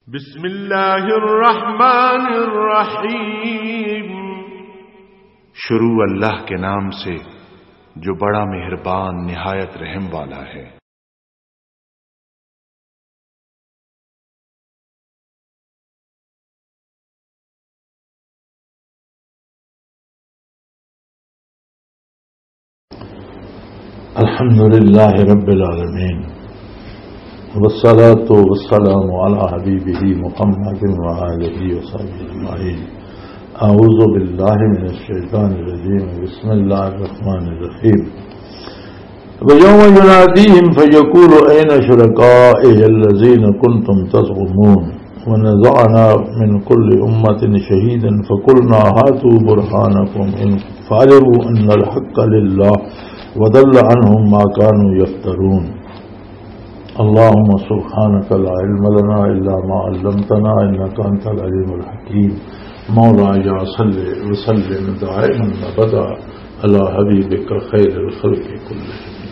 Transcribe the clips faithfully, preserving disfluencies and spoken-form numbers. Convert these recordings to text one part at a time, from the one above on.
بسم اللہ الرحمن الرحیم۔ شروع اللہ کے نام سے جو بڑا مہربان نہایت رحم والا ہے۔ الحمد للہ رب العالمین والصلاة والسلام علی حبیبہ محمد وآلہ وصحبہ اجمعین۔ اعوذ باللہ من الشیطان الرجیم، بسم اللہ الرحمن الرحیم۔ ویوم ینادیہم فیقول این شرکائی الذین کنتم تزعمون ونزعنا من کل امت شہیدا فقلنا ہاتوا برہانکم ان فعلموا ان الحق للہ وضل عنهم ما كانوا يفترون۔ اللهم سبحانك لا علم لنا إلا ما علمتنا إنك أنت العليم الحكيم۔ مولاي صل وسلم دائما أبدا على حبيبك خير الخلق كلهم۔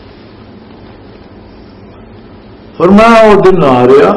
فرمایا وہ دن آ رہا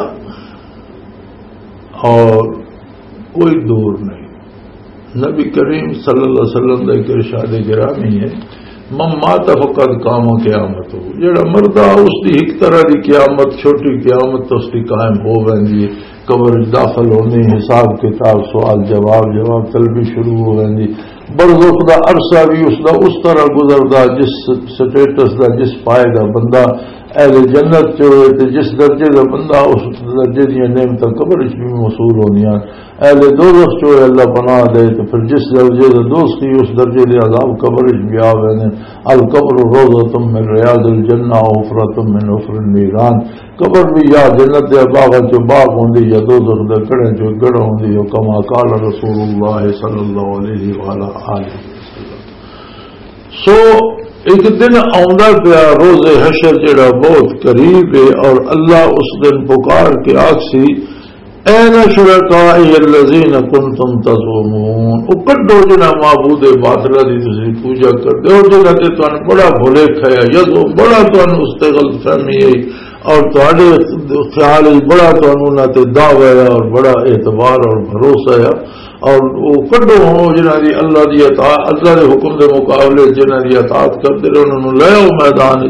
اور کوئی دور نہیں۔ نبی کریم صلی اللہ علیہ وسلم کا ارشاد گرامی ہے، من مات فقد قام قیامت ہو، جڑا مردہ اس کی ایک طرح کی قیامت، چھوٹی قیامت تو اس کی قائم ہو گئی، قبر داخل ہونے، حساب کتاب، سوال جواب، جواب طلبی شروع ہو گئی، برزخ دا عرصہ بھی اس دا اس طرح گزردا جس سٹیٹس دا جس پائے دا بندہ اہل جنت جو ہوئے، جس درجے دا بندہ اس درجے دیا نعمتاں قبر بھی موصول ہونیاں، اہل دوزخ جو ہے اللہ پناہ دے تو پھر جس درجے دا دوست کی اس درجے دے عذاب قبر بھی آوے۔ القبر روضۃ من ریاض الجنہ وحفرۃ من حفر النیران۔ قبر بھی یا جنت دے باغ جو باغ ہوندی یا دوزخ دے گڑھ جو گڑھ ہوندی، کما قال رسول اللہ صلی اللہ علیہ وآلہ وسلم۔ سو ایک دن آندا پیا روز حشر جڑا بہت قریب ہے، اور اللہ اس دن پکار کے آکسی این شرکائی الذین کنتم تزعمون، او کڈو جنا معبود باطل دی تسی پوجا کردے ہو، جنہاں تے تانوں بڑا بھولے کھایا، یزو بڑا تانوں اس تے غلط فہمی ہے اور تہاڈے خیال بڑا تانوں نہ تے دعوی ہے اور بڑا اعتبار اور بھروسہ ہے، اور وہ کڈو ہو جنہاں دی اللہ دی اطاعت، اللہ دے حکم دے مقابلے جنہاں دی اطاعت کردے رہو، انہاں نوں لے آؤ میدان۔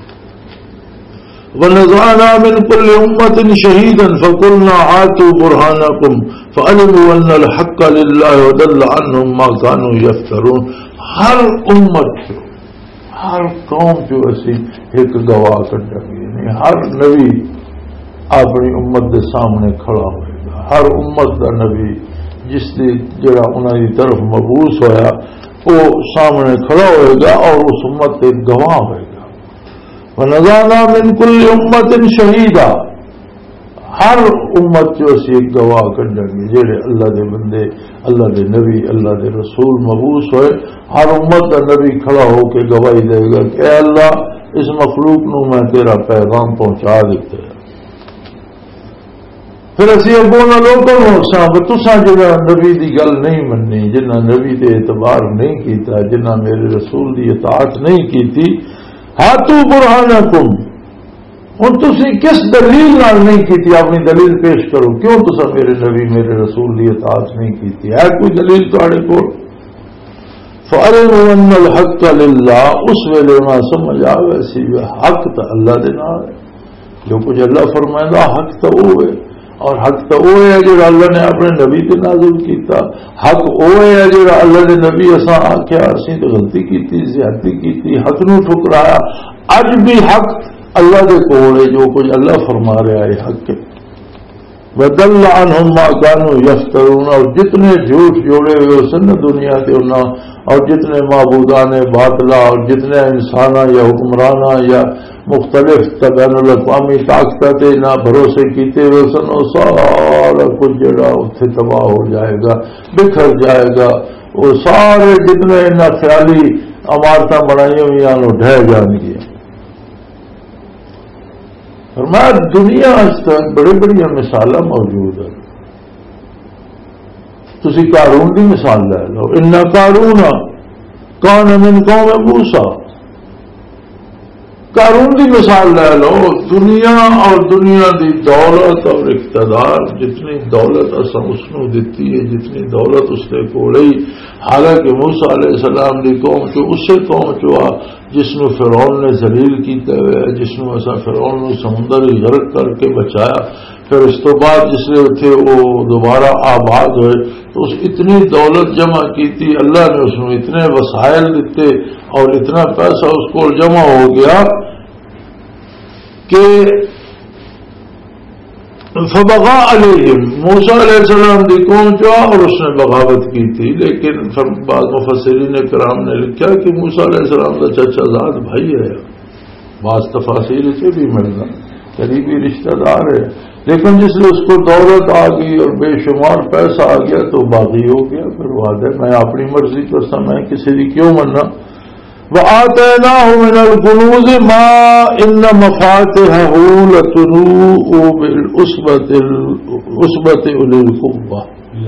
ونزعنا من كل أمة شهيدا فقلنا هاتوا برهانكم فعلموا أن الحق لله وضل عنهم ما كانوا يفترون۔ ہر امت جو ہر قوم جو اسی ایک گواہ کر جائے، یعنی ہر نبی اپنی امت کے سامنے کھڑا ہوئے گا، ہر امت کا نبی جس دی جڑا انہاں دی طرف مبعوث ہویا وہ سامنے کھڑا ہوئے گا اور اس امت کے گواہ ہوئے گا۔ وَنَزَعْنَا مِن كُلِّ أُمَّةٍ شَهِيدًا، ہر امت جو اسی ایک گواہ کر جائیں گے، جڑے اللہ دے بندے، اللہ دے نبی، اللہ دے رسول مبعوث ہوئے، ہر امت کا نبی کھڑا ہو کے گواہی دے گا کہ اے اللہ اس مخلوق نو میں تیرا پیغام پہنچا دیتے ہیں۔ پھر اسی اگوں نہ لوگوں سا تساں جڑا نبی دی گل نہیں مننی، جنہاں نبی دے اعتبار نہیں کیتا، جنہاں میرے رسول دی اطاعت نہیں کیتی، ہاتھوں برہانکم، ہن تسی کس دلیل نال نہیں کیتی، اپنی دلیل پیش کرو، کیوں تسا میرے نبی میرے رسول دی اطاعت نہیں کیتی، ہے کوئی دلیل تہاڈے کول؟ فعلموا ان الحق للہ، اس ویلے میں سمجھ آوے سی حق تو اللہ دے نال ہے، جو کچھ اللہ فرمائے حق تو وہ ہے، اور حق تو وہ ہے جو اللہ نے اپنے نبی تے نازل کیتا، حق وہ ہے جو اللہ نے نبی اساں آکھیا اسی تو غلطی کیتی، زیادتی کیتی، حق نو ٹھکرایا۔ اج بھی حق اللہ دے کول ہے، جو کچھ اللہ فرما رہا ہے حق ہے۔ وَضَلَّ عَنْهُمْ مَا كَانُوا يَفْتَرُونَ، اور جتنے جھوٹ جوڑے ہوئے سن دنیا کے انہاں، اور جتنے معبودان باطلا اور جتنے انسانہ یا حکمرانہ یا مختلف بین الاقوامی طاقت نہ بھروسے کیتے ہوئے سن، وہ سارا کچھ جڑا اتنے تباہ ہو جائے گا، بکھر جائے گا، وہ سارے جتنے انہیں خیالی عمارتیں بنائی ہوئی ہیں ڈھہ جان گیا۔ فرمایا دنیا بڑی بڑی مثال موجود ہیں، تسی قارون کی مثال لے لو، ان قارون کان من قوم موسیٰ، قارون کی مثال لے لو، دنیا اور دنیا دی دولت اور اقتدار، جتنی دولت اصل اس کو دیتی ہے، جتنی دولت اس نے کوڑی، حالانکہ موسیٰ علیہ السلام دی قوم چو اسے قوم چوا جس نے فرعون نے ذلیل کیتے ہوئے، جس نے ایسا فرعون نے سمندر غرق کر کے بچایا، پھر اس تو بعد جس نے تھے وہ دوبارہ آباد ہوئے، تو اس اتنی دولت جمع کی تھی، اللہ نے اس میں اتنے وسائل دیتے اور اتنا پیسہ اس کو جمع ہو گیا کہ فبغى علیہم، موسیٰ علیہ السلام دی قوم چوا اور اس نے بغاوت کی تھی، لیکن بعض مفسرین کرام نے لکھا کہ موسیٰ علیہ السلام کا چچا زاد بھائی ہے، بعض تفاصیل سے بھی ملنا قریبی رشتہ دار ہے، لیکن جس نے اس کو دولت آ گئی اور بے شمار پیسہ آ گیا تو باغی ہو گیا، پھر وعدہ ہے میں اپنی مرضی کرتا، میں کسی کی کیوں مننا۔ وَآتَيْنَاهُ مِنَ الْكُنُوزِ مَا إِنَّ مَفَاتِحَهُ لَتَنُوءُ بِالْعُصْبَةِ أُولِي الْقُوَّةِ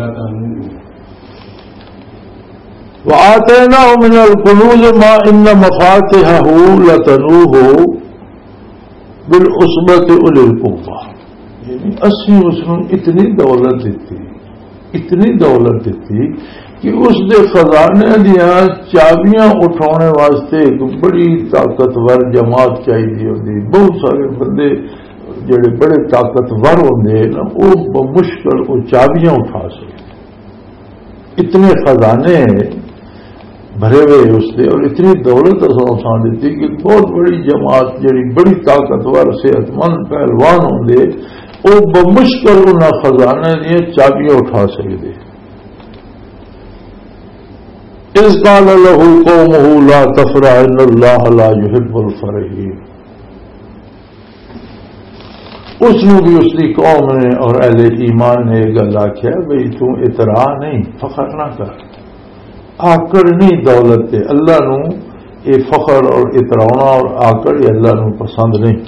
وَآتَيْنَاهُ مِنَ الْكُنُوزِ مَا إِنَّ مَفَاتِحَهُ لَتَنُوءُ بِالْعُصْبَةِ أُولِي الْقُوَّةِ، یعنی اسی اس نے اتنی دولت دیتی، اتنی دولت دیتی کہ اس دے خزانے دیا چابیاں اٹھانے واسطے ایک بڑی طاقتور جماعت چاہیے ہوتی، بہت سارے بندے جڑے بڑے طاقتور ہوندے نا وہ بمشکل وہ چابیاں اٹھا سکتے، اتنے خزانے بھرے ہوئے اس دے اور اتنی دولت اصل دیتی کہ بہت بڑی جماعت جڑی بڑی طاقتور صحت مند پہلوان ہوندے وہ بمشکل انہاں خزانے دیا چابیاں اٹھا سکتے۔ اذ قال له قومه لا تفرح ان الله لا يحب الفرحين، اس نے بھی اس کی قوم نے اور اہل ایمان نے یہ گل آخیا بھئی تو اترا نہیں، فخر نہ کر، آکڑ نہیں دولت تے، اللہ نو یہ فخر اور اتراؤنا اور آکڑ یہ اللہ نو پسند نہیں۔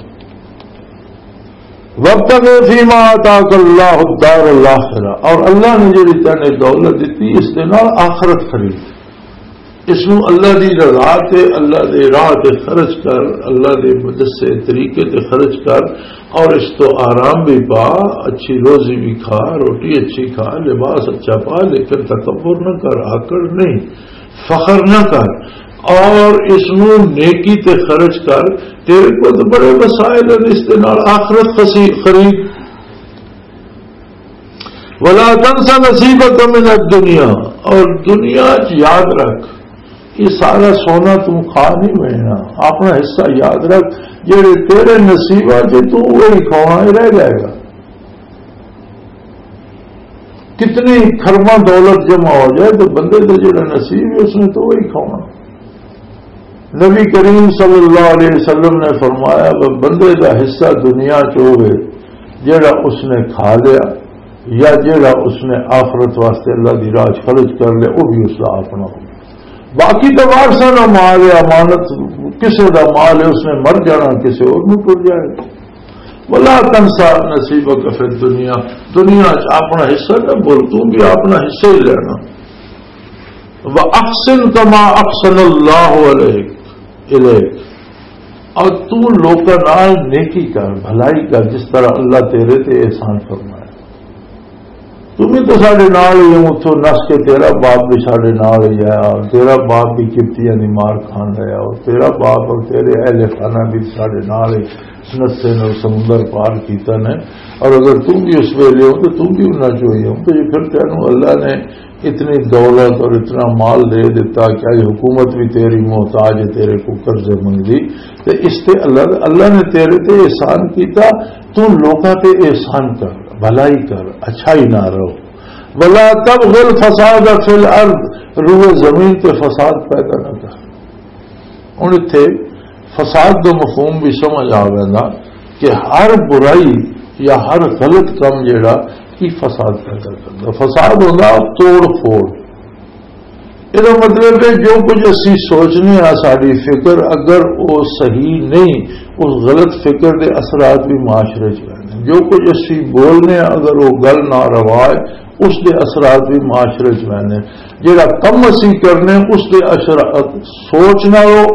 وابتغ فیما آتاک اللہ الدار الاخرہ، اور اللہ نے جڑی تینے دولت دیتی اس دے نال آخرت خرید، اس نو اللہ دی رضا تے اللہ دے راہ تے خرچ کر، اللہ دے مدرسے طریقے تے خرچ کر، اور اس تو آرام بھی پا، اچھی روزی بھی کھا، روٹی اچھی کھا، لباس اچھا پا، لیکن تکبر نہ کر، آکڑ نہیں، فخر نہ کر، اور اس نو نیکی تے خرچ کر، تیرے کو تو بڑے وسائل اس دے نال آخرت خرید۔ ولا تنسى نصیبک من الدنیا، اور دنیا یاد رکھ یہ سارا سونا تم کھا نہیں ملنا، اپنا حصہ یاد رکھ، جڑے تیرے نصیب جی تو وہی کھانا رہ جائے گا، کتنی کھرباں دولت جمع ہو جائے تو بندے کا جڑا نصیب ہے اس نے تو وہی کھانا۔ نبی کریم صلی اللہ علیہ وسلم نے فرمایا وہ بندے کا حصہ دنیا چوے جڑا اس نے کھا لیا یا جڑا اس نے آخرت واسطے اللہ دی راہ خرچ کر لے وہ بھی اس کا اپنا ہو، باقی تو وارثہ نہ مال ہے، امانت کسی کا مال ہے، اس نے مر جانا کسی اور میں ٹر جائے گا۔ ولا تنسا نصیبک فی الدنیا، دنیا اپنا حصہ نہ بول، تم بھی اپنا حصہ ہی لینا۔ وَأَحْسِنْ كَمَا أَحْسَنَ اللَّهُ عَلَيْكَ الیک، اور تو لوکاں نال نیکی کر، بھلائی کر، جس طرح اللہ تیرے تے احسان فرمائے۔ تمہیں تو سارے نال ہی ہوں، اتوں نس کے تیرا باپ بھی سارے نال ہی آیا، اور تیرا باپ بھی کپتیاں دی مار کھان رہا، اور تیرا باپ اور تیرے اہل خانہ بھی سارے نال ہی نسے نے سمندر پار کیتا نے، اور اگر تم بھی اس ویلے ہو تو تم بھی انہاں چوئی ہوں، تو یہ پھر تینوں اللہ نے اتنی دولت اور اتنا مال دے دیتا کہ آج حکومت بھی تیری محتاج ہے، تیرے کو قرضے منگی، تو اس تے اللہ اللہ نے تیرے تے احسان کیتا، تو لوکاں تے احسان کر، بھلائی کر، اچھائی نہ رہو۔ ولا تبغ الفساد فی الارض، روئے زمین تے فساد پیدا نہ کر۔ ہن اتنے فساد کا مفہوم بھی سمجھ آوینا کہ ہر برائی یا ہر غلط کام جڑا کی فساد پیدا کرتا، فساد ہوتا توڑ پھوڑ، یہ مطلب ہے جو کچھ اسی سوچنے آ ساری فکر اگر وہ صحیح نہیں، اس غلط فکر کے اثرات بھی معاشرے چاہتے، جو کچھ اسی بولنے اگر وہ گل نہ روائے اس کے اثرات بھی معاشرے چاہتے، جہاں کم اسی کرنے اس کے اثرات سوچنا ہو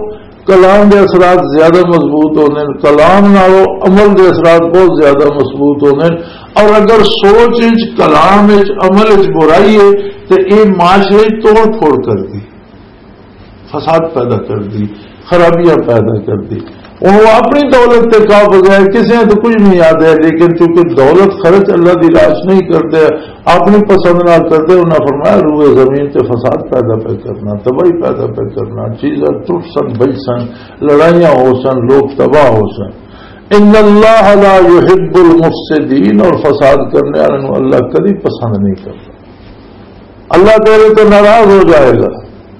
کلام کے اثرات زیادہ مضبوط ہونے، کلام نالوں عمل کے اثرات بہت زیادہ مضبوط ہونے، اور اگر سوچ کلام عمل برائی ہے تو یہ معاشرے توڑ پھوڑ کر دی، فساد پیدا کر دی، خرابیاں پیدا کر دی۔ وہ اپنی دولت سے کا بغیر کسی نے تو کچھ نہیں یاد ہے، لیکن چونکہ دولت خرچ اللہ کی راج نہیں کرتے، اپنی پسند نہ کرتے، انہوں نے فرمایا روئے زمین سے فساد پیدا پہ کرنا، تباہی پیدا پہ کرنا، چیزیں ٹوٹ سن بج سن، لڑائیاں ہو سن، لوگ تباہ ہو سن۔ ان اللہ لا يحب المفسدین، اور فساد کرنے والوں اللہ کبھی پسند نہیں کرتا، اللہ تیرے تو ناراض ہو جائے گا۔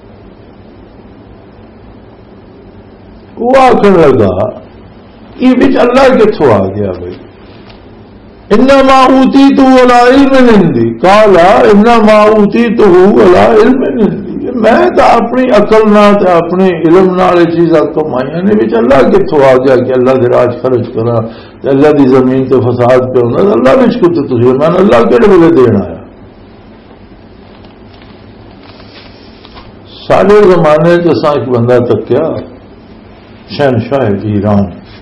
وہ آخر لگا یہ بچ اللہ کتوں آ گیا بھائی، انما اوتیتہ علی علم عندی، قال انما اوتیتہ علی علم عندی، میں تو اپنی عقل نال اپنے علم نال یہ چیزاں کمائیاں نے، بچ اللہ کتوں آ گیا کہ اللہ دے راج خرچ کرا، اللہ دی زمین تے فساد پہ ہونا، اللہ بچ کو تو تسی میں اللہ کہڑے ویلے دینا آیا۔ سارے زمانے چ ایک بندہ تکیا شہنشاہ ایران،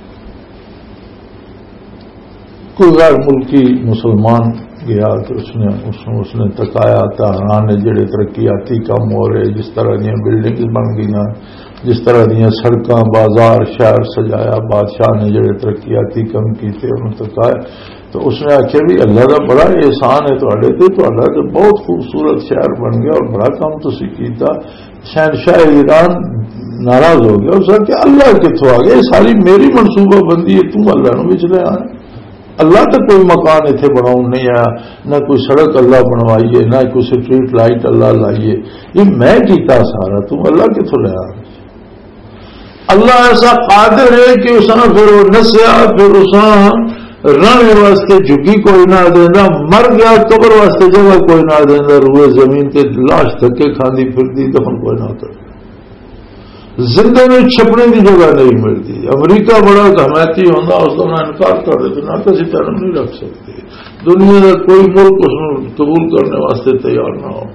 کوئی غیر ملکی مسلمان گیا تو اس نے اس نے, اس نے تکایا تہران نے جڑے ترقیاتی کام ہو رہے، جس طرح دیا بلڈنگ بن گئی، جس طرح دیا سڑکاں بازار شہر سجایا، بادشاہ نے جڑے ترقیاتی کام کیتے انہوں تکایا، تو اس نے آخیا بھی اللہ کا بڑا احسان ہے تھوڑے تے، تھوڑا تو بہت خوبصورت شہر بن گیا اور بڑا کام تسی کیتا۔ شہنشاہ ایران ناراض ہو گیا، اس کہ اللہ کتوں آ گیا، ساری میری منصوبہ بندی ہے، تم اللہ نو بچ لے آئے، اللہ تو کوئی مکان اتنے بناؤ نہیں آیا، نہ کوئی سڑک اللہ بنوائیے، نہ کوئی سٹریٹ لائٹ اللہ لائیے، یہ میں کیتا سارا، تم اللہ کتوں لے آئے۔ اللہ ایسا قادر ہے کہ اس نے پھر وہ نسیا، پھر اس رن واسطے جھگی کوئی نہ دینا، مر گیا قبر واسطے جگہ کوئی نہ دینا، روئے زمین تے لاش دھکے کھاندی پھردی، دفن کوئی نہ کر، زندے میں چھپنے کی جگہ نہیں ملتی۔ امریکہ بڑا حمایتی ہوتا، اس کا انکار کر دیتے، نہ کسی طرح نہیں رکھ سکتے، دنیا کا کوئی ملک اس کو قبول کرنے واسطے تیار نہ ہو،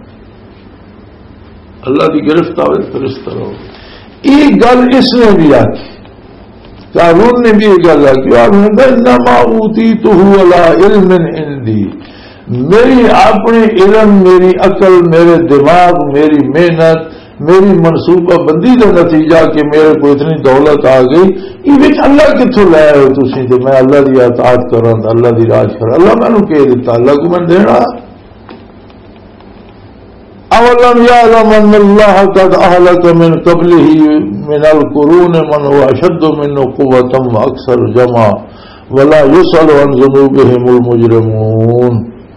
اللہ کی گرفت آئے پھر اس طرح ہو۔ یہ گل اس نے بھی آتی، قارون نے بھی یہ گل آتی، انما اوتیتہ علی علم عندی، میری اپنی علم، میری عقل، میرے دماغ، میری محنت، میری منصوبہ بندی کا نتیجہ کہ میرے کو اتنی دولت آ گئی، یہ اللہ کتوں لے آئے ہو تھی کہ میں اللہ کی اطاعت کرا، اللہ کی راج کرا، اللہ میں نے کہہ دیتا، اللہ کو میں دینا۔ اولم یعلم ان اللہ قد اہلک من قبلہ من القرون من هو اشد منه قوة واکثر جمعا ولا یسأل عن ذنوبهم المجرمون۔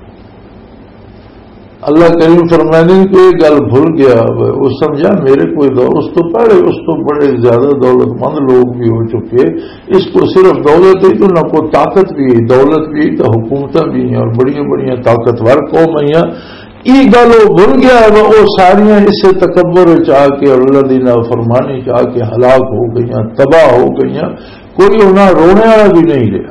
اللہ کریم فرمانے کو یہ گل بھول گیا، وہ سمجھا میرے کوئی دور اس تو پہلے اس تو بڑے زیادہ دولت مند لوگ بھی ہو چکے، اس کو صرف دولت ہی تو نہ کو طاقت بھی ہے، دولت بھی تو حکومتیں بھی ہیں اور بڑی بڑی طاقتور قوم ہیں، یہ گل وہ بھول گیا، وہ ساریاں اس سے تکبر چاہ کے اور اللہ دی نافرمانی چاہ کے ہلاک ہو گئی، تباہ ہو گئی، کوئی انہیں رونے والا بھی نہیں رہا۔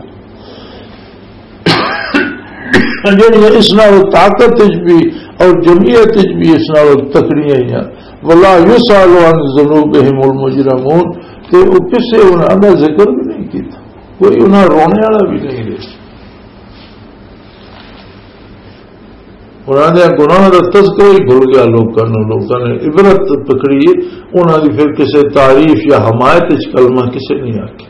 جہاں اس نال طاقت بھی اور جمعیت بھی اس نال تکڑیاں ہیں، ولا یسأل عن ذنوبهم المجرمون، کہ وہ کسے انہوں نے ذکر بھی نہیں کیتا، کوئی انہیں رونے والا بھی نہیں رہا، انہوں نے گناہ کا تذکرہ ہی بھول گیا لوگوں نے، لوگوں نے عبرت پکڑی، انہوں نے پھر کسی تعریف یا حمایت اس کلمہ کسے نہیں آکی۔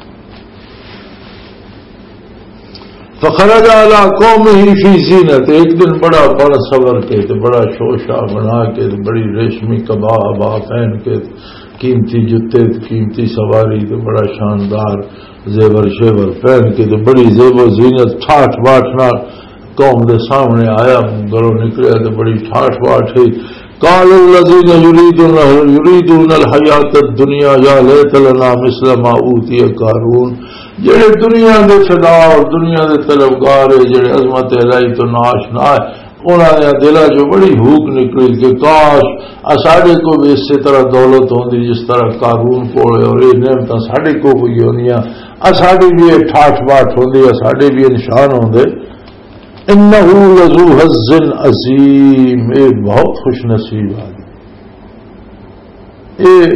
فخرج علی قومہ فی زینت، ایک دن بڑا بڑا صبر کے تو بڑا شوشا بنا کے بڑی ریشمی کبا ابا پہن کے قیمتی جتے قیمتی سواری تو بڑا شاندار زیور شیور پہن کے تو بڑی زیب و زینت ٹھاٹ باٹ نہ قوم دے سامنے آیا، گھروں نکلیا تو بڑی ٹھاٹ باٹ ہے۔ قال الذين يريدون يريدون الحیات الدنیا یا لیت لنا مثل ما اوتی قارون، جڑے دنیا دے فدا اور دنیا دے طلبگار ہے، جڑے عظمت الہی تو ناشنا ہے، انہوں نے دل جو بڑی بھوک نکلی کہ کاش ساڈے کو بھی اسی طرح دولت ہوندی جس طرح قارون کو، اور یہ نعمتاں ساڈے کو بھی ہونیاں، ساڈی بھی یہ ٹھاٹ باٹ ہوندی، ساڈے بھی نشان ہوندے۔ انہ لذو حظ عظیم، اے بہت خوش نصیب آدمی، اے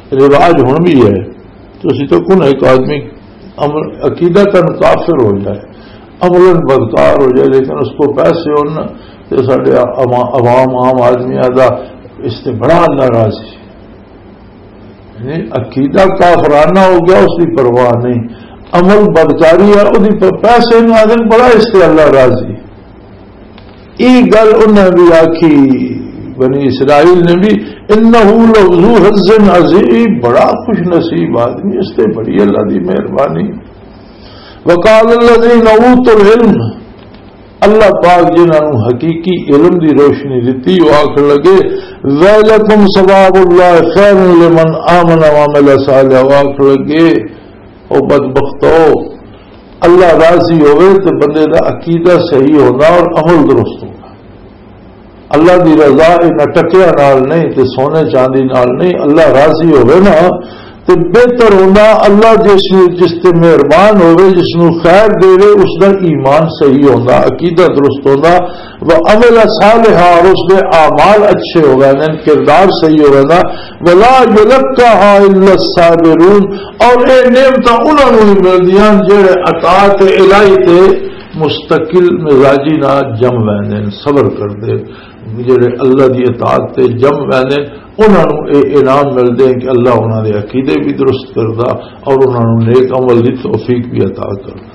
رواج ہوں بھی ہے تو اسی تو کن ایک آدمی عقیدتاً کافر ہو جائے عملاً بدکار ہو جائے لیکن اس کو پیسے ہونا تو سارے عوام عام آدمی آدھا اس سے بڑا اللہ راضی یعنی عقیدہ کافرانہ ہو گیا اس کی پرواہ نہیں عمل بدکاری ہے وہ پیسے آدمی بڑا اس سے اللہ راضی یہ گل انہیں بھی آخی بنی اسرائیل نے بھی انہ لذو حظ عظیم بڑا خوش نصیب آدمی اس سے بڑی اللہ کی مہربانی وقال الذین اوتوا العلم اللہ پاک جنہوں حقیقی علم دی روشنی دیتی وہ آخر لگے ویلکم ثواب اللہ خیر لمن آمن وعمل صالحا وہ آخر لگے او بدبختو اللہ راضی ہوئے تو بندے دا عقیدہ صحیح ہونا اور عمل درست ہونا اللہ دی رضا نہ ٹکیا نال نہیں تے سونے چاندی نال نہیں اللہ راضی ہوئے نا تو بہتر ہونا اللہ جس جس سے مہربان ہوئے جس نو خیر دے اس کا ایمان صحیح ہونا عقیدہ درست ہونا وہ عمل صالحہ اور اس کے اعمال اچھے ہو گئے کردار صحیح ہو گئے نا ولا یلقاھا الا الصابرون اور اے نعمت انہوں نے مل دیاں جڑے اطاعت الہی تے مستقل مزاجی نہ جم ویندے صبر کر دے جڑے اللہ دی اطاعت تے جم ویندے انہوں نے انعام ملتے ہیں کہ اللہ انہوں نے عقیدے بھی درست کردا اور انہوں نے نیک عمل کی توفیق بھی عطا کردا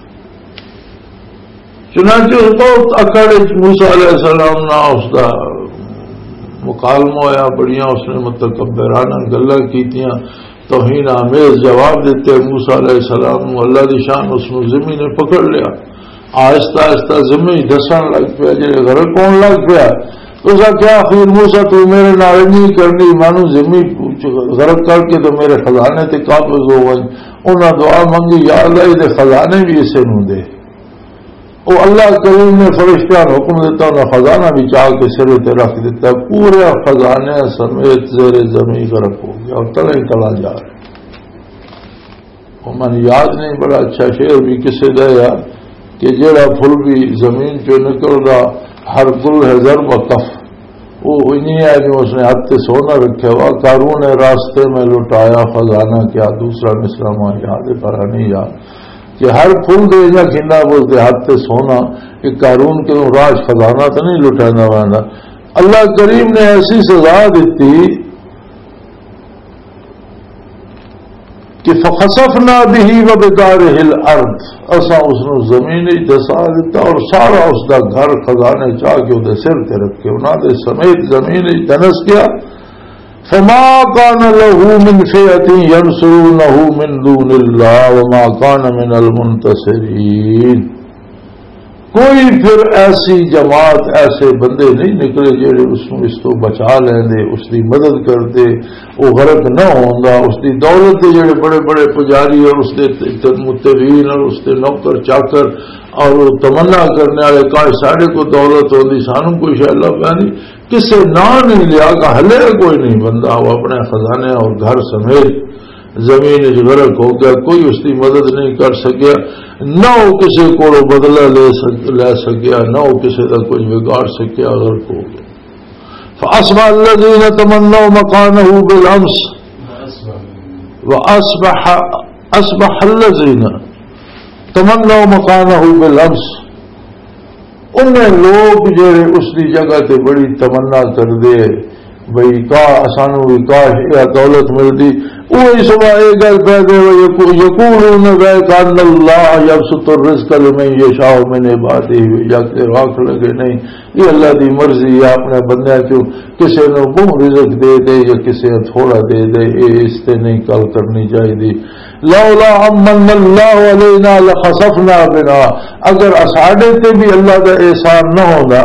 چنانچہ بہت اکڑ موسیٰ علیہ السلام نہ اس کا مکالمہ ہوا بڑیاں اس نے متکبرانہ گلاں کیتیاں توہین آمیز جواب دیتے موسیٰ علیہ السلام اللہ دی شان اس نے زمین نے پکڑ لیا آہستہ آہستہ زمین دسن لگ پیا جی غرق کون لگ پیا تو کیا خیر موسیٰ تو میرے نال نہیں کرنی مانو زمین غرق کر کے تو میرے خزانے تے قابض ہو گئی انہاں دعا منگی یا اللہ دے خزانے بھی اسے نو دے او اللہ کریم نے فرشتہ حکم دیتا انہیں خزانہ بھی چاہ کے سرے تے رکھ دیتا پورے خزانے سمیت زیر زمین غرق ہو گیا اور تلے تلا جا رہے وہ من یاد نہیں بڑا اچھا شعر بھی کسے دیا کہ جیڑا پھل بھی زمین چو نکل رہا ہر گل ہے ضرب کف وہ انہیں ہے جو اس نے ہاتھ سونا رکھا ہوا قارون نے راستے میں لٹایا خزانہ کیا دوسرا مصرع ماں یاد پڑا نہیں یاد کہ ہر پھول دے جا کھنڈا بولتے ہاتھ سونا کہ قارون کے راج خزانہ تو نہیں لٹانا وانا اللہ کریم نے ایسی سزا دیتی کہ فخسفنا به وبداره الارض اسا اس نے زمین دسا دیتا اور سارا اس کا گھر خزانے چاہ کے وہ سر تے رکھ کے انہاں دے سمیت زمین دنس گیا فما كان له من فئة ينصرونه من دون الله وما كان من المنتصرين کوئی پھر ایسی جماعت ایسے بندے نہیں نکلے جڑے اس کو اس تو بچا لیں دے اس کی مدد کر دے وہ غرق نہ ہوندا اس کی دولت دے جڑے بڑے بڑے پجاری اور اس کے متبعین اور اس کے نوکر چاکر اور وہ تمنا کرنے والے کاش ساڑھے کو دولت ہوندی سانوں کوئی شے اللہ پانی کسے نہ نہیں لیا کہ ہلے کوئی نہیں بندہ وہ اپنے خزانے اور گھر سمیت زمین غرق ہو گیا کوئی اس کی مدد نہیں کر سکیا نہ وہ کسی کو بدلہ لے لے سکیا نہ وہ کسی کا کچھ بگاڑ سکیا غرق ہو گیا فاصبح الذين تمنوا مكانه بالامس واصبح اصبح الذين تمنوا مكانه بالامس انہیں لوگ جڑے اس کی جگہ تے بڑی تمنا کر دے بھئی کا سانو بھی کاش یا دولت ملتی وہی صبح ایک گل پہ دے یقولون کان اللہ یبسط الرزق لمن یشاء من عباده یا کہ واقع لگے نہیں یہ اللہ دی مرضی ہے اپنے بندے کیوں کسی نے بہت رزق دے دے یا کسی نے تھوڑا دے دے یہ اس سے نہیں کل کرنی چاہیے لولا امن اللہ علینا لخسفنا بنا اگر اساڑے تے بھی اللہ کا احسان نہ ہوگا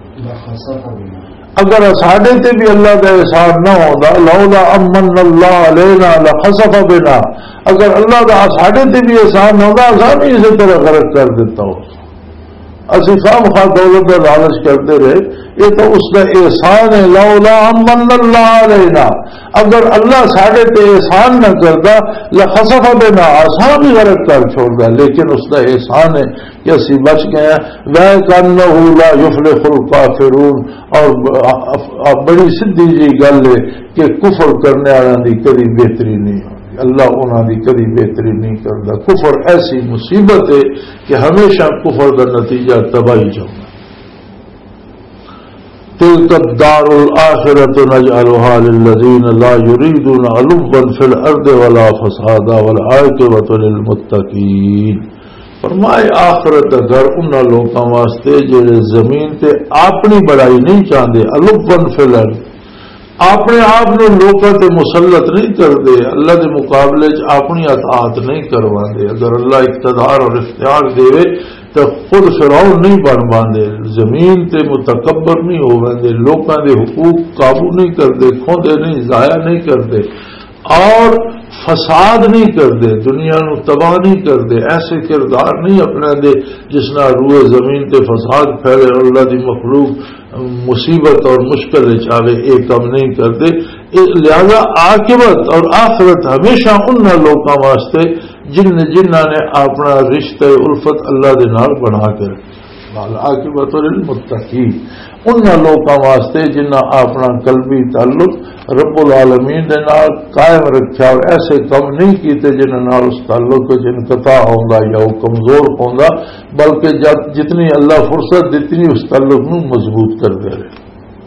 اگر اساڑے تے بھی اللہ کا احسان نہ ہوگا لولا امن اللہ علینا لخسف بنا اگر اللہ کا اساڑے تے بھی احسان ہوگا اسان اسی طرح غرق کر دیتا ہو اسی خام خواہ دولت کا لالچ کرتے رہے، یہ تو اس کا احسان ہے. لولا من اللہ علینا، اگر اللہ ساڑھے تے احسان نہ کرتا لخسف بنا، آسان بھی غرق کر چھوڑتا، لیکن اس کا احسان ہے کہ اسی بچ گئے ہیں. وَإِنَّهُ لَا يُفْلِحُ الْكَافِرُونَ، اور بڑی سدھی جی گل ہے کہ کفر کرنے والوں کی کبھی بہتری نہیں ہو، اللہ انہوں کی کبھی بہتری نہیں کرتا. کفر ایسی مصیبت ہے کہ ہمیشہ کفر کا نتیجہ تباہی جاؤں. تلك الدار الآخرة نجعلها للذين لا يريدون علوا في الأرض ولا فسادا والعاقبة للمتقين. فرمائے آخرت کا گھر انہاں لوکاں واسطے جڑے زمین تے اپنی بڑائی نہیں چاہتے، علوا في الأرض، اپنے آپ نے لوگوں تے مسلط نہیں کرتے، اللہ کے مقابلے چ اپنی اطاعت نہیں کرواندے. اگر اللہ اقتدار اور اختیار دے تو خود فرعون نہیں بن باندے، زمین تے متکبر نہیں ہو بندے، لوگوں کے حقوق قابو نہیں کرتے، کھوندے نہیں، ضائع نہیں کرتے اور فساد نہیں کرتے، دنیا نو تباہ نہیں کرتے. ایسے کردار نہیں اپنا دے جس نہ روئے زمین تے فساد پھیلے اور اللہ دی مخلوق مصیبت اور مشکل چاہے، ایک کم نہیں کرتے. لہذا عاقبت اور آخرت ہمیشہ ان لوگوں واسطے جن جنہوں نے اپنا رشتہ الفت اللہ دے نال بنا کے رکھا. عاقبت للمتقین، ان لوگوں واسطے جنہاں اپنا قلبی تعلق رب العالمین دے نال قائم رکھا اور ایسے کم نہیں کیتے جنہاں نال اس تعلق انقطاع ہوندا یا وہ کمزور ہوندا، بلکہ جتنی اللہ فرصت دیتی اس تعلق نو مضبوط کرتے رہے.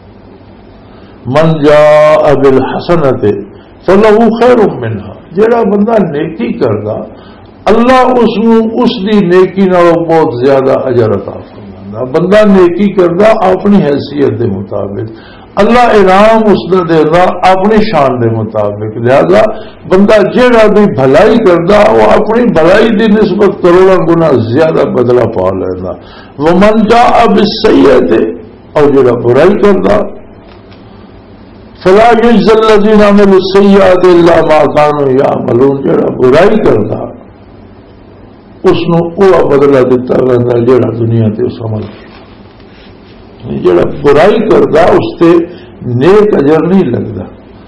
من جاء بالحسنۃ فلہ خیر منہا، جڑا بندہ نیکی کردا اللہ اس نو اس دی نیکی نال بہت زیادہ اجر عطا فرماندا. بندہ نیکی کردا اپنی حیثیت دے مطابق، اللہ انعام اس نے دینا اپنی شان دے مطابق. لہذا بندہ جہاں بھی بھلائی کرتا وہ اپنی بھلائی دی نسبت کروڑا گنا زیادہ بدلہ پا لینا. ومن جاء بالسیئۃ، اور جہاں برائی کرتا فلا یجزی الذین عملوا السیئات الا ما كانوا یعملون، جہاں برائی کرتا اس نو وہ بدلہ دیتا رہتا جہاں دنیا تے اس عمل کیا. جڑا برائی کرتا اس تے نیک اجر نہیں لگتا،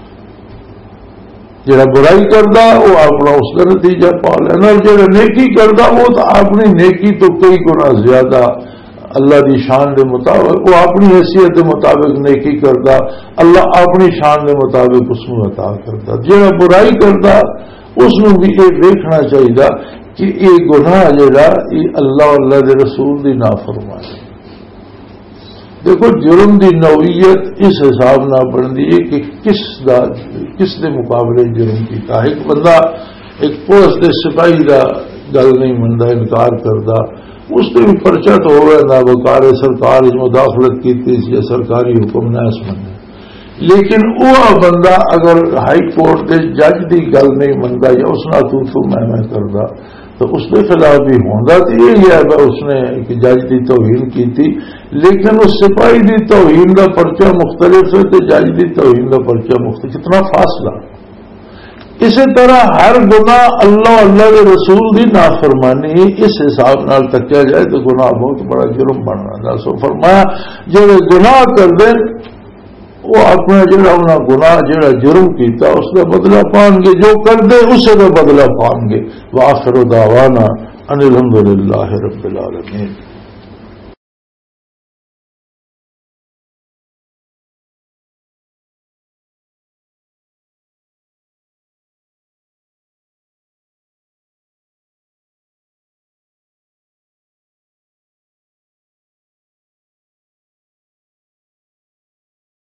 جڑا برائی کرتا وہ اپنا اس کا نتیجہ پا لینا، اور جڑا نیکی کرتا وہ تو اپنی نیکی تو کئی گنا زیادہ اللہ دی شان دے مطابق، وہ اپنی حیثیت دے مطابق نیکی کرتا، اللہ اپنی شان دے مطابق اس کو عطا کرتا. جڑا برائی کرتا اس کو بھی یہ دیکھنا چاہیے کہ یہ گناہ جڑا یہ اللہ اللہ دے رسول دی نافرمانی. دیکھو جرم دی نوعیت اس حساب نہ بنتی ہے کہ کس دا کس دے مقابلے جرم کیتا. ایک بندہ ایک پولیس دے سپاہی دا گل نہیں منتا، انکار کرتا، اس نے بھی پرچہ تو ہو رہا تھا وقار سرکار مداخلت کی یا سرکاری حکم نہ سمجھنا. لیکن وہ بندہ اگر ہائی کورٹ کے جج کی گل نہیں منتا یا اس نے تو تو میں میں کرتا تو اس کے خلاف بھی ہوتا تو یہ ہے اس نے ایک جج کی توہین کی تھی. لیکن اس سپاہی کی توہین کا پرچہ مختلف ہے تو جج کی توہین کا پرچہ مختلف، کتنا فاصلہ. اسی طرح ہر گناہ اللہ اللہ کے رسول کی نافرمانی اس حساب نال تکیا جائے تو گناہ بہت بڑا جرم بن رہا. سو فرمایا جڑے گناہ کر دیں وہ اپنا جڑا انہیں گناہ جڑا جرم کیتا اس کا بدلہ پان گے، جو کر دے اسے کا بدلہ پان گے. وآخر دعوانا ان الحمد للہ رب العالمین.